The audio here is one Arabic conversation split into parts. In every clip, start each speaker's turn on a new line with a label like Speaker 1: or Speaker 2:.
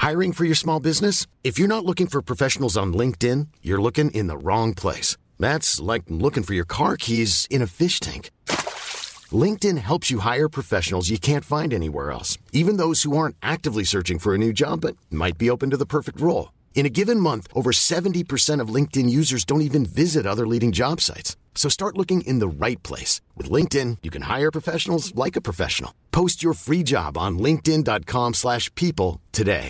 Speaker 1: Hiring for your small business? If you're not looking for professionals on LinkedIn, you're looking in the wrong place. That's like looking for your car keys in a fish tank. LinkedIn helps you hire professionals you can't find anywhere else, even those who aren't actively searching for a new job but might be open to the perfect role. In a given month, over 70% of LinkedIn users don't even visit other leading job sites. So start looking in the right place. With LinkedIn, you can hire professionals like a professional. Post your free job on linkedin.com/people today.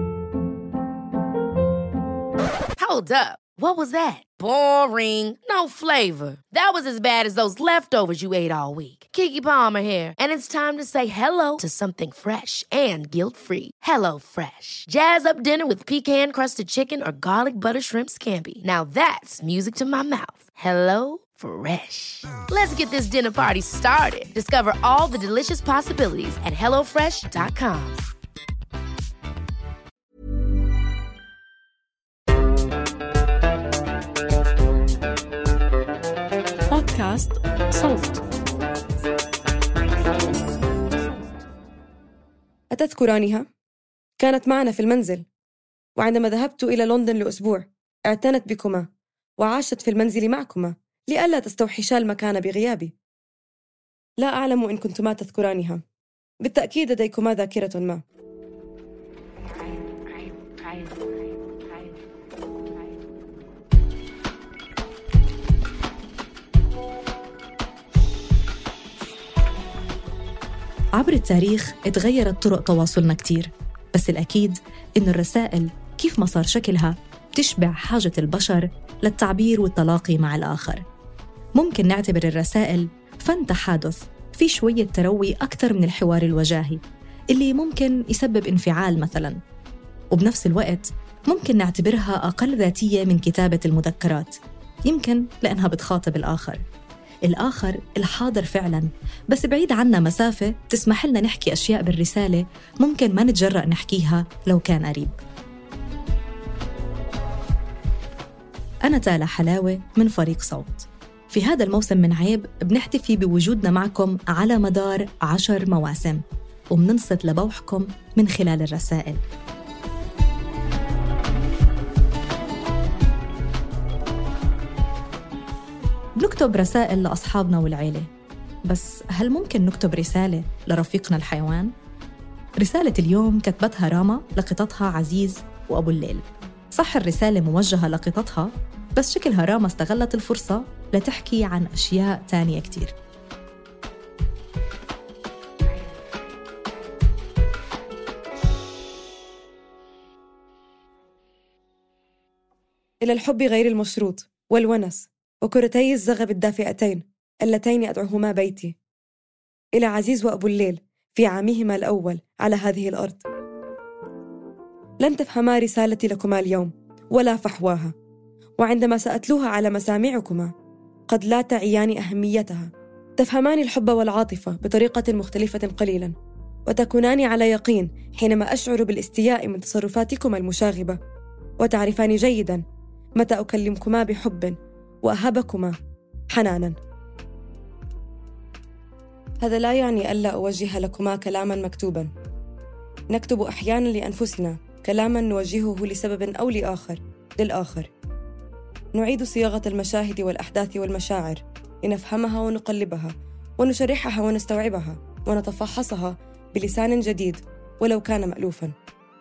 Speaker 2: Hold up. What was that? Boring. No flavor. That was as bad as those leftovers you ate all week. Keke Palmer here, and it's time to say hello to something fresh and guilt-free. Hello Fresh. Jazz up dinner with pecan-crusted chicken or garlic butter shrimp scampi. Now that's music to my mouth. Hello Fresh. Let's get this dinner party started. Discover all the delicious possibilities at hellofresh.com.
Speaker 3: بودكاست صوت.
Speaker 4: أتذكرانها؟ كانت معنا في المنزل، وعندما ذهبت إلى لندن لأسبوع اعتنت بكما وعاشت في المنزل معكما لئلا تستوحشا المكان بغيابي. لا أعلم إن كنتما تذكرانها، بالتأكيد لديكما ذاكرة ما.
Speaker 3: عبر التاريخ اتغيرت طرق تواصلنا كتير، بس الأكيد إن الرسائل كيف ما صار شكلها تشبع حاجة البشر للتعبير والتلاقي مع الآخر. ممكن نعتبر الرسائل فن تحادث في شوية تروي أكثر من الحوار الوجاهي اللي ممكن يسبب انفعال مثلاً، وبنفس الوقت ممكن نعتبرها أقل ذاتية من كتابة المذكرات، يمكن لأنها بتخاطب الآخر الحاضر فعلاً، بس بعيد عنا مسافة تسمح لنا نحكي أشياء بالرسالة ممكن ما نتجرأ نحكيها لو كان قريب. أنا تالا حلاوة من فريق صوت. في هذا الموسم من عيب بنحتفي بوجودنا معكم على مدار 10 مواسم، ومننصت لبوحكم من خلال الرسائل. بنكتب رسائل لأصحابنا والعيلة، بس هل ممكن نكتب رسالة لرفيقنا الحيوان؟ رسالة اليوم كتبتها راما لقطتها عزيز وأبو الليل. صح الرسالة موجهة لقطتها، بس شكلها راما استغلت الفرصة لتحكي عن أشياء تانية كتير.
Speaker 4: إلى الحب غير المشروط والونس وكرتي الزغب الدافئتين اللتين أدعوهما بيتي، إلى عزيز وأبو الليل في عامهما الأول على هذه الأرض. لن تفهما رسالتي لكما اليوم ولا فحواها، وعندما سأتلوها على مسامعكما قد لا تعيان أهميتها. تفهمان الحب والعاطفة بطريقة مختلفة قليلاً، وتكونان على يقين حينما أشعر بالاستياء من تصرفاتكما المشاغبة، وتعرفان جيداً متى أكلمكما بحب وأهبكما حناناً. هذا لا يعني ألا أوجه لكما كلاماً مكتوباً. نكتب أحياناً لأنفسنا كلاماً نوجهه لسبب أو لآخر للآخر. نعيد صياغة المشاهد والأحداث والمشاعر لنفهمها ونقلبها ونشرحها ونستوعبها ونتفحصها بلسان جديد ولو كان مألوفاً.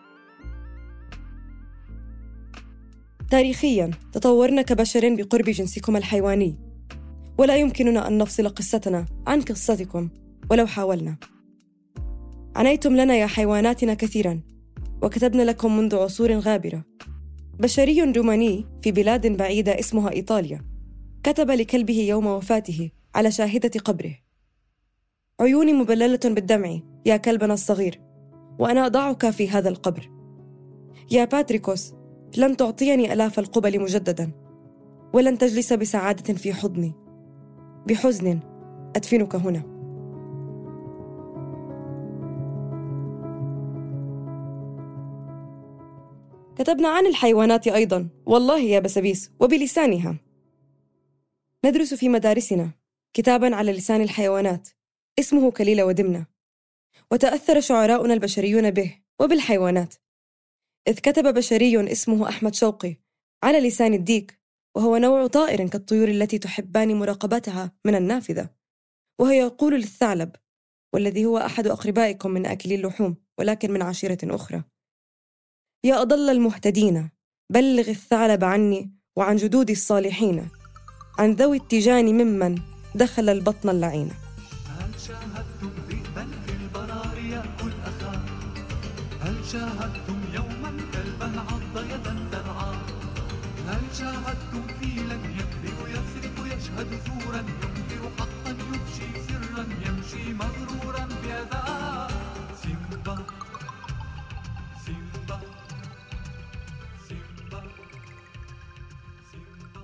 Speaker 4: تاريخياً تطورنا كبشر بقرب جنسكم الحيواني، ولا يمكننا أن نفصل قصتنا عن قصتكم ولو حاولنا. عنيتم لنا يا حيواناتنا كثيراً، وكتبنا لكم منذ عصور غابرة. بشري روماني في بلاد بعيدة اسمها إيطاليا كتب لكلبه يوم وفاته على شاهدة قبره: عيوني مبللة بالدمع يا كلبنا الصغير، وأنا أضعك في هذا القبر. يا باتريكوس، لن تعطيني آلاف القبل مجدداً، ولن تجلس بسعادة في حضني. بحزن أدفنك هنا. كتبنا عن الحيوانات أيضاً، والله يا بسبيس، وبلسانها. ندرس في مدارسنا كتاباً على لسان الحيوانات اسمه كليلة ودمنة، وتأثر شعراؤنا البشريون به وبالحيوانات. إذ كتب بشري اسمه أحمد شوقي على لسان الديك، وهو نوع طائر كالطيور التي تحبان مراقبتها من النافذة، وهو يقول للثعلب، والذي هو أحد أقربائكم من أكل اللحوم ولكن من عشيرة أخرى: يا أضل المهتدين، بلغ الثعلب عني وعن جدود الصالحين، عن ذوي التيجان ممن دخل البطن اللعين.
Speaker 5: هل شاهدتم ذئبا في البرار يأكل أخاه؟ هل شاهدتم يوما كلبا عض يدا ترعى؟ هل شاهدتم فيلا يكذب يسرق يشهد زورا ينكر حقا يفشي سرا يمشي مغرورا بأذى؟ سيمبا سيمبا سيمبا سيمبا.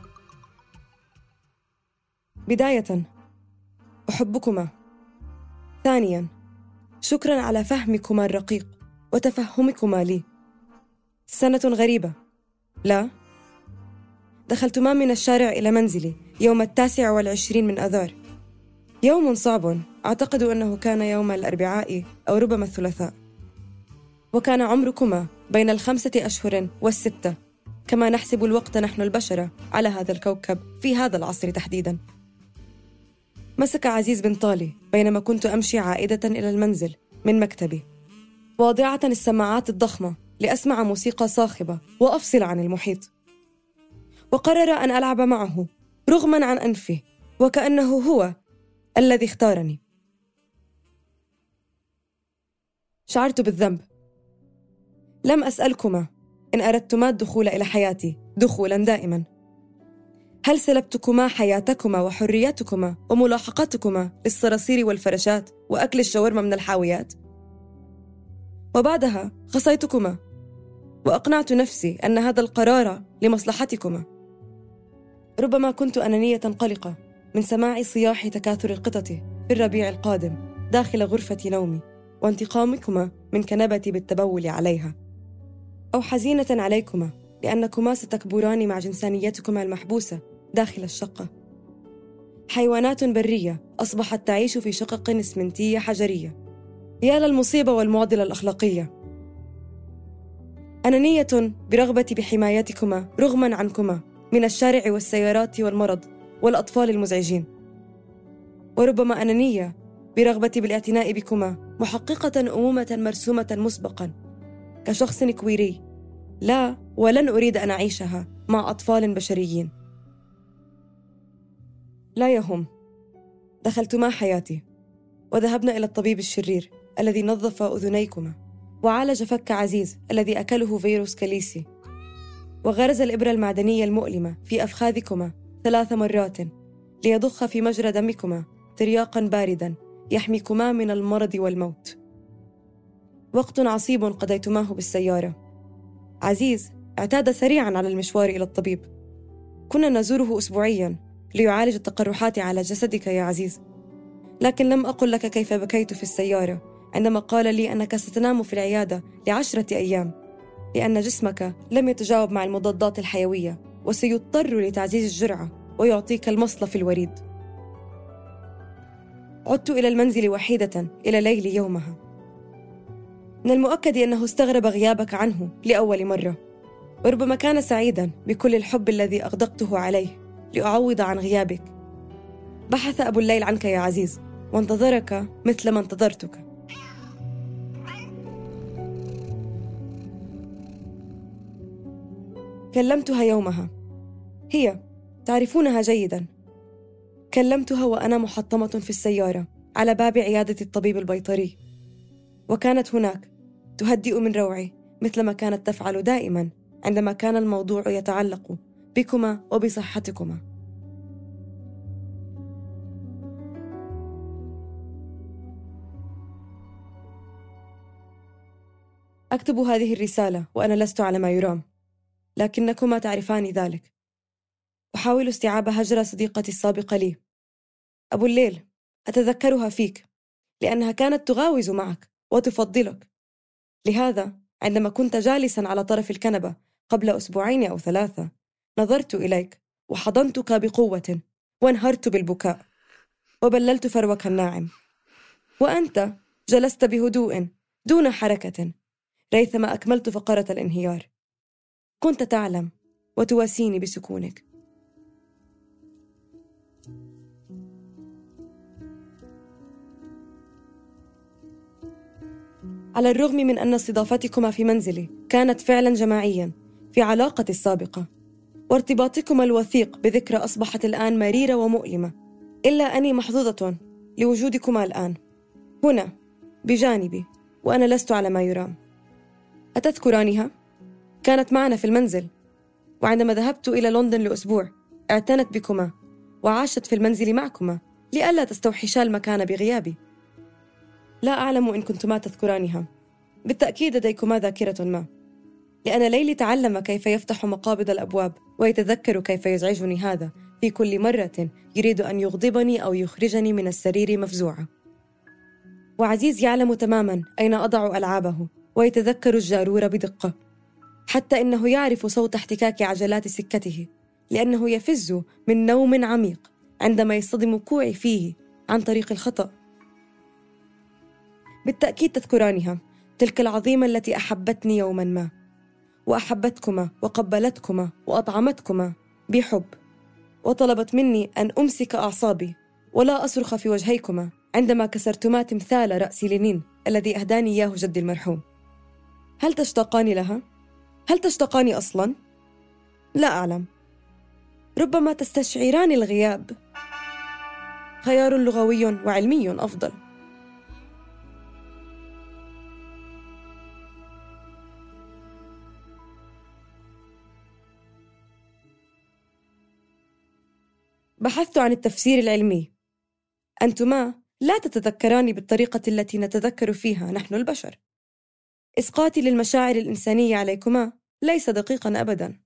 Speaker 4: بداية، أحبكما. ثانياً، شكراً على فهمكما الرقيق وتفهمكما لي. سنة غريبة، لا؟ دخلتما من الشارع إلى منزلي يوم 29 من أذار، يوم صعب أعتقد أنه كان يوم الأربعاء أو ربما الثلاثاء، وكان عمركما بين 5 أشهر و6 كما نحسب الوقت نحن البشر على هذا الكوكب في هذا العصر تحديداً. مسك عزيز بن طالي بينما كنت أمشي عائدة إلى المنزل من مكتبي، واضعة السماعات الضخمة لأسمع موسيقى صاخبة وأفصل عن المحيط، وقرر أن ألعب معه رغماً عن أنفه وكأنه هو الذي اختارني. شعرت بالذنب. لم أسألكما إن أردتما الدخول إلى حياتي دخولاً دائماً. هل سلبتكما حياتكما وحرياتكما وملاحقتكما للصراصير والفراشات وأكل الشاورما من الحاويات؟ وبعدها خصيتكما وأقنعت نفسي أن هذا القرار لمصلحتكما. ربما كنت أنانية قلقة من سماع صياح تكاثر القطط في الربيع القادم داخل غرفة نومي وانتقامكما من كنبتي بالتبول عليها، أو حزينة عليكما لأنكما ستكبران مع جنسانيتكما المحبوسة داخل الشقة. حيوانات برية أصبحت تعيش في شقق إسمنتية حجرية. يا للمصيبة والمعضلة الأخلاقية. أنانية برغبتي بحمايتكما رغماً عنكما من الشارع والسيارات والمرض والأطفال المزعجين، وربما أنانية برغبتي بالاعتناء بكما محققة أمومة مرسومة مسبقاً كشخص كويري لا ولن أريد أن أعيشها مع أطفال بشريين. لا يهم، دخلتما حياتي وذهبنا إلى الطبيب الشرير الذي نظف أذنيكما وعالج فك عزيز الذي أكله فيروس كاليسي، وغرز الإبرة المعدنية المؤلمة في أفخاذكما 3 مرات ليضخ في مجرى دمكما ترياقاً بارداً يحميكما من المرض والموت. وقت عصيب قضيتماه بالسيارة. عزيز اعتاد سريعاً على المشوار إلى الطبيب. كنا نزوره أسبوعياً ليعالج التقرحات على جسدك يا عزيز، لكن لم أقل لك كيف بكيت في السيارة عندما قال لي أنك ستنام في العيادة ل10 أيام لأن جسمك لم يتجاوب مع المضادات الحيوية وسيضطر لتعزيز الجرعة ويعطيك المصل في الوريد. عدت إلى المنزل وحيدة إلى ليل يومها. من المؤكد أنه استغرب غيابك عنه لأول مرة، وربما كان سعيداً بكل الحب الذي أغدقته عليه لأعوض عن غيابك. بحث أبو الليل عنك يا عزيز وانتظرك مثل ما انتظرتك. كلمتها يومها، هي تعرفونها جيداً. كلمتها وأنا محطمة في السيارة على باب عيادة الطبيب البيطري، وكانت هناك تهدئ من روعي مثلما كانت تفعل دائماً عندما كان الموضوع يتعلق بكما وبصحتكما. أكتب هذه الرسالة وأنا لست على ما يرام، لكنكما تعرفان ذلك. أحاول استيعاب هجر صديقتي السابقة لي. أبو الليل أتذكرها فيك لأنها كانت تغاوز معك وتفضلك. لهذا عندما كنت جالساً على طرف الكنبة قبل 2 أو 3 نظرت إليك وحضنتك بقوة وانهرت بالبكاء وبللت فروك الناعم، وأنت جلست بهدوء دون حركة ريثما أكملت فقرة الانهيار. كنت تعلم وتواسيني بسكونك. على الرغم من أن استضافتكما في منزلي كانت فعلا جماعيا في علاقتي السابقة، وارتباطكما الوثيق بذكرى أصبحت الآن مريرة ومؤلمة، إلا أني محظوظة لوجودكما الآن هنا بجانبي وأنا لست على ما يرام. أتذكرانها؟ كانت معنا في المنزل، وعندما ذهبت إلى لندن لأسبوع اعتنت بكما وعاشت في المنزل معكما لئلا تستوحشا المكان بغيابي. لا أعلم إن كنتما تذكرانها، بالتأكيد لديكما ذاكرة ما، لأن ليلي تعلم كيف يفتح مقابض الأبواب ويتذكر كيف يزعجني هذا في كل مرة يريد أن يغضبني أو يخرجني من السرير مفزوعة. وعزيز يعلم تماماً أين أضع ألعابه ويتذكر الجارور بدقة، حتى إنه يعرف صوت احتكاك عجلات سكته، لأنه يفز من نوم عميق عندما يصطدم كوعي فيه عن طريق الخطأ. بالتأكيد تذكرانها، تلك العظيمة التي أحبتني يوماً ما، وأحبتكما وقبلتكما وأطعمتكما بحب، وطلبت مني أن أمسك أعصابي ولا أصرخ في وجهيكما عندما كسرتما تمثال رأس لينين الذي أهداني إياه جدي المرحوم. هل تشتاقاني لها؟ هل تشتاقاني أصلاً؟ لا أعلم، ربما تستشعران الغياب. خيار لغوي وعلمي أفضل. بحثت عن التفسير العلمي. أنتما لا تتذكران بالطريقة التي نتذكر فيها نحن البشر. إسقاطي للمشاعر الإنسانية عليكما ليس دقيقاً أبداً.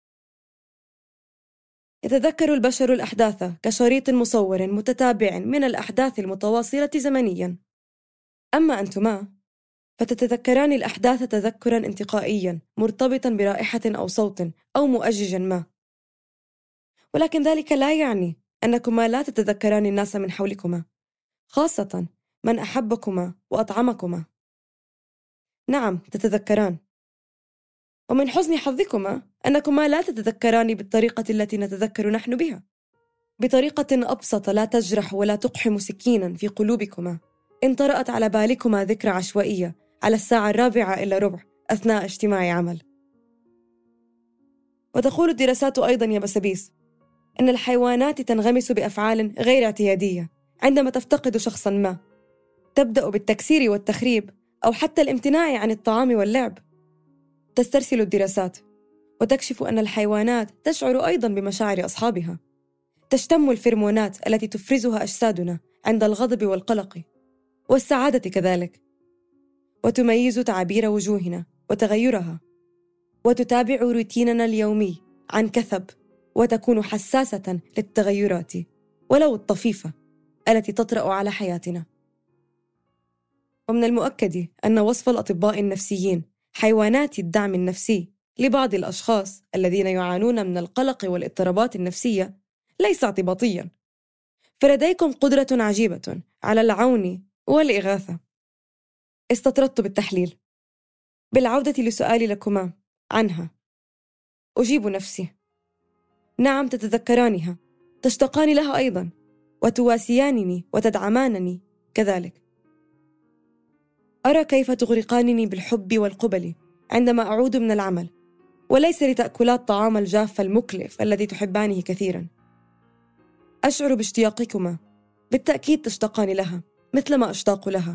Speaker 4: يتذكر البشر الأحداث كشريط مصور متتابع من الأحداث المتواصلة زمنياً، أما أنتما فتتذكران الأحداث تذكراً انتقائياً مرتبطاً برائحة أو صوت أو مؤجج ما. ولكن ذلك لا يعني أنكما لا تتذكران الناس من حولكما، خاصة من أحبكما وأطعمكما. نعم تتذكران، ومن حسن حظكما أنكما لا تتذكران بالطريقة التي نتذكر نحن بها، بطريقة أبسط لا تجرح ولا تقحم سكينا في قلوبكما إن طرأت على بالكما ذكرى عشوائية على 4:45 أثناء اجتماع عمل. وتقول الدراسات أيضا يا بسبيس أن الحيوانات تنغمس بأفعال غير اعتيادية عندما تفتقد شخصاً ما، تبدأ بالتكسير والتخريب أو حتى الامتناع عن الطعام واللعب. تسترسل الدراسات وتكشف أن الحيوانات تشعر أيضاً بمشاعر أصحابها، تشتم الفيرمونات التي تفرزها أجسادنا عند الغضب والقلق والسعادة كذلك، وتميز تعابير وجوهنا وتغيرها، وتتابع روتيننا اليومي عن كثب، وتكون حساسة للتغيرات ولو الطفيفة التي تطرأ على حياتنا. ومن المؤكد أن وصف الأطباء النفسيين حيوانات الدعم النفسي لبعض الأشخاص الذين يعانون من القلق والاضطرابات النفسية ليس اعتباطياً، فلديكم قدرة عجيبة على العون والإغاثة. استطردت بالتحليل، بالعودة لسؤالي لكما عنها أجيب نفسي: نعم تتذكرانها، تشتاقان لها أيضاً، وتواسيانني وتدعمانني كذلك. أرى كيف تغرقانني بالحب والقبل عندما أعود من العمل، وليس لتأكلا الطعام الجاف المكلف الذي تحبانه كثيراً. أشعر باشتياقكما، بالتأكيد تشتاقان لها مثلما أشتاق لها.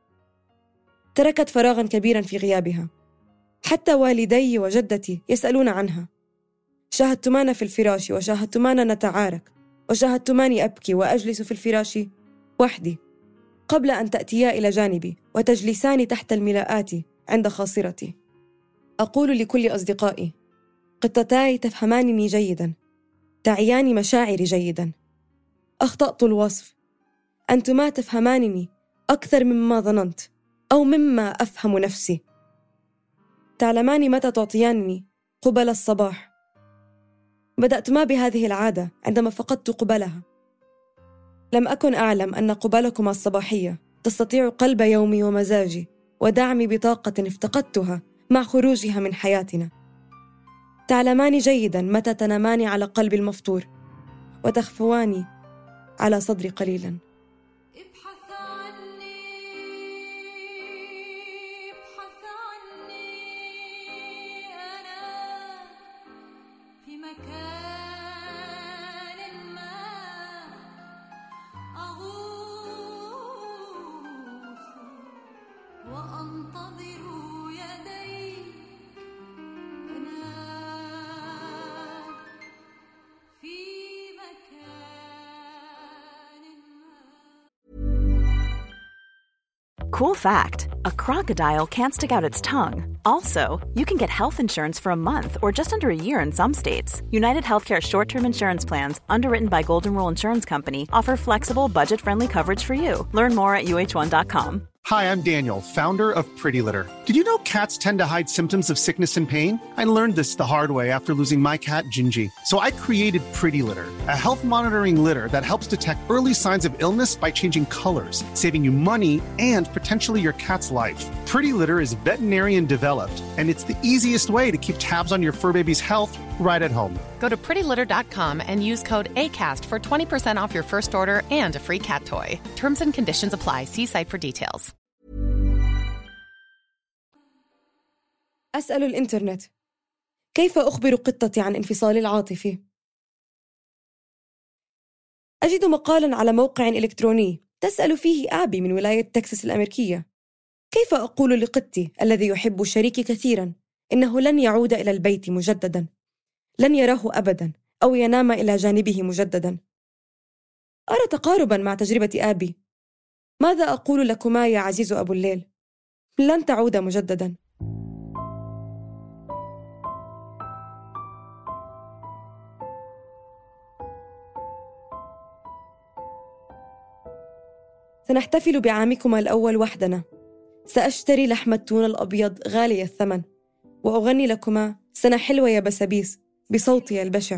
Speaker 4: تركت فراغاً كبيراً في غيابها، حتى والدي وجدتي يسألون عنها. شاهدتمان في الفراش وشاهدتمان نتعارك، وشاهدتماني أبكي وأجلس في الفراش وحدي قبل أن تأتيا إلى جانبي وتجلسان تحت الملاءات عند خاصرتي. أقول لكل أصدقائي: قطتاي تفهمانني جيداً، تعيان مشاعري جيداً. أخطأت الوصف، أنتما تفهمانني أكثر مما ظننت أو مما أفهم نفسي. تعلمان متى تعطيانني قبل الصباح. بدأتما بهذه العادة عندما فقدت قبلها. لم أكن أعلم أن قبلكما الصباحية تستطيع قلب يومي ومزاجي ودعم بطاقة افتقدتها مع خروجها من حياتنا. تعلمان جيداً متى تنامان على قلبي المفطور وتخفوان على صدري قليلاً.
Speaker 6: ابحث عني أنا في مكان ما أغوص وأنتظر يديك أنا في مكان ما.
Speaker 7: Cool fact, a crocodile can't stick out its tongue. Also, you can get health insurance for a month or just under a year in some states. United Healthcare short-term insurance plans, underwritten by Golden Rule Insurance Company, offer flexible, budget-friendly coverage for you. Learn more at uh1.com.
Speaker 8: Hi, I'm Daniel, founder of Pretty Litter. Did you know cats tend to hide symptoms of sickness and pain? I learned this the hard way after losing my cat, Gingy. So I created Pretty Litter, a health monitoring litter that helps detect early signs of illness by changing colors, saving you money and potentially your cat's life. Pretty Litter is veterinarian developed, and it's the easiest way to keep tabs on your fur baby's health right at home.
Speaker 9: Go to prettylitter.com and use code ACAST for 20% off your first order and a free cat toy. Terms and conditions apply. See site for details.
Speaker 4: أسأل الإنترنت: كيف أخبر قطتي عن انفصالي العاطفي؟ أجد مقالاً على موقع إلكتروني تسأل فيه آبي من ولاية تكساس الأمريكية: كيف أقول لقطي الذي يحب شريكي كثيراً إنه لن يعود إلى البيت مجدداً، لن يراه أبداً أو ينام إلى جانبه مجدداً؟ أرى تقارباً مع تجربة آبي. ماذا أقول لكما يا عزيز أبو الليل؟ لن تعود مجدداً. سنحتفل بعامكما الأول وحدنا. سأشتري لحم التون الأبيض غالي الثمن، وأغني لكما سنة حلوة يا بسابيس بصوتي البشع.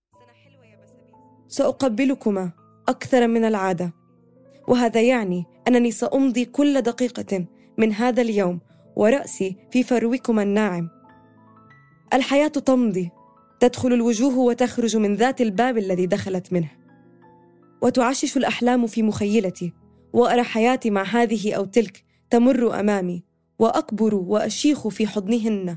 Speaker 4: سأقبلكما أكثر من العادة، وهذا يعني أنني سأمضي كل دقيقة من هذا اليوم ورأسي في فروكما الناعم. الحياة تمضي، تدخل الوجوه وتخرج من ذات الباب الذي دخلت منه، وتعشش الأحلام في مخيلتي، وأرى حياتي مع هذه أو تلك تمر أمامي، وأكبر وأشيخ في حضنهن.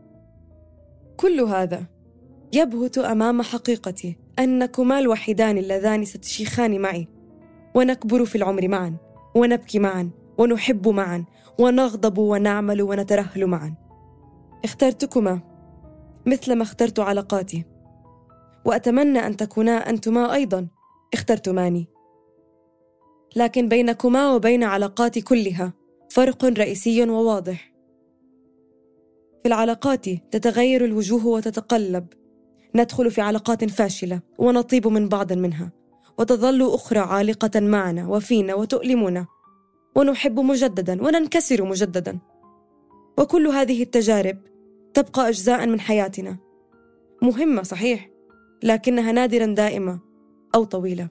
Speaker 4: كل هذا يبهت أمام حقيقتي أنكما الوحيدان اللذان ستشيخان معي، ونكبر في العمر معا، ونبكي معا، ونحب معا، ونغضب ونعمل ونترهل معا. اخترتكما مثل ما اخترت علاقاتي، وأتمنى أن تكونا أنتما أيضا اخترتماني. لكن بينكما وبين علاقاتي كلها فرق رئيسي وواضح. في العلاقات تتغير الوجوه وتتقلب، ندخل في علاقات فاشلة ونطيب من بعض منها، وتظل أخرى عالقة معنا وفينا وتؤلمنا، ونحب مجددا وننكسر مجددا. وكل هذه التجارب تبقى أجزاء من حياتنا، مهمة صحيح، لكنها نادرا دائمة أو طويلة.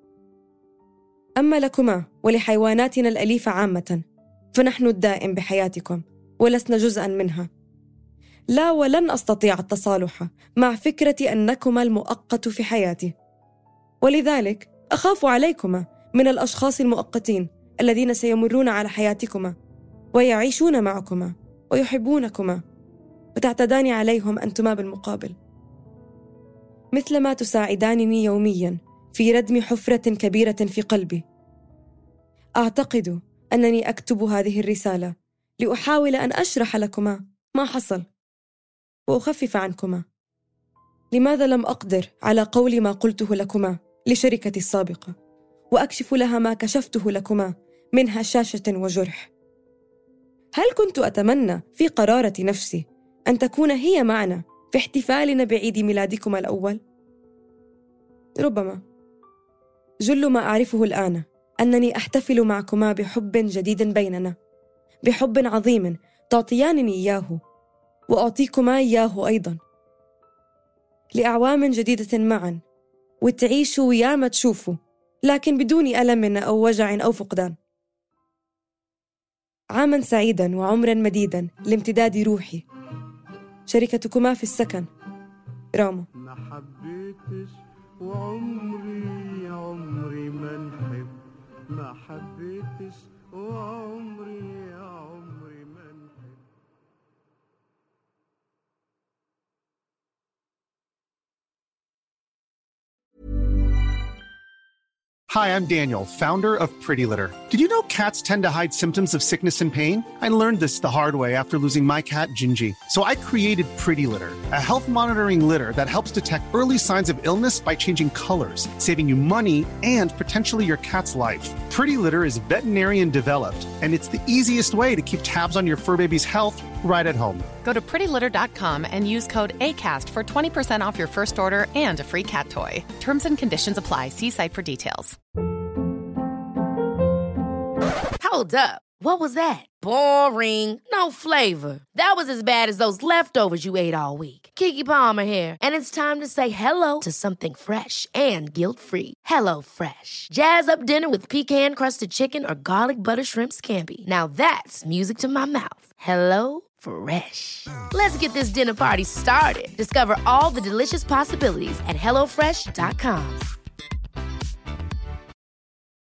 Speaker 4: أما لكما ولحيواناتنا الأليفة عامة فنحن الدائم بحياتكم ولسنا جزءاً منها. لا، ولن أستطيع التصالح مع فكرة أنكما المؤقت في حياتي، ولذلك أخاف عليكما من الأشخاص المؤقتين الذين سيمرون على حياتكما ويعيشون معكما ويحبونكما، وتعتدان عليهم أنتما بالمقابل، مثلما تساعدانني يومياً في ردم حفرة كبيرة في قلبي. أعتقد أنني أكتب هذه الرسالة لأحاول أن أشرح لكما ما حصل وأخفف عنكما. لماذا لم أقدر على قول ما قلته لكما لشركتي السابقة، وأكشف لها ما كشفته لكما من هشاشة وجرح؟ هل كنت أتمنى في قرارة نفسي أن تكون هي معنا في احتفالنا بعيد ميلادكما الأول؟ ربما. جل ما أعرفه الآن أنني أحتفل معكما بحب جديد بيننا، بحب عظيم تعطيانني إياه وأعطيكما إياه أيضا، لأعوام جديدة معا، وتعيشوا يا ما تشوفوا، لكن بدون ألم أو وجع أو فقدان. عاماً سعيداً وعمراً مديداً لامتداد روحي. شركتكما في السكن رامو.
Speaker 5: ما حبيتش وعمري عمري ما نحب، ما حبيتش وعمري عمري ما نحب.
Speaker 8: Hi, I'm Daniel, founder of Pretty Litter. Did you know cats tend to hide symptoms of sickness and pain? I learned this the hard way after losing my cat, Gingy. So I created Pretty Litter, a health monitoring litter that helps detect early signs of illness by changing colors, saving you money and potentially your cat's life. Pretty Litter is veterinarian developed, and it's the easiest way to keep tabs on your fur baby's health right at home.
Speaker 9: Go to prettylitter.com and use code ACAST for 20% off your first order and a free cat toy. Terms and conditions apply. See site for details.
Speaker 2: Hold up. What was that? Boring. No flavor. That was as bad as those leftovers you ate all week. Keke Palmer here, and it's time to say hello to something fresh and guilt-free. Hello Fresh. Jazz up dinner with pecan-crusted chicken or garlic butter shrimp scampi. Now that's music to my mouth. Hello Fresh. Let's get this dinner party started. Discover all the delicious possibilities at HelloFresh.com.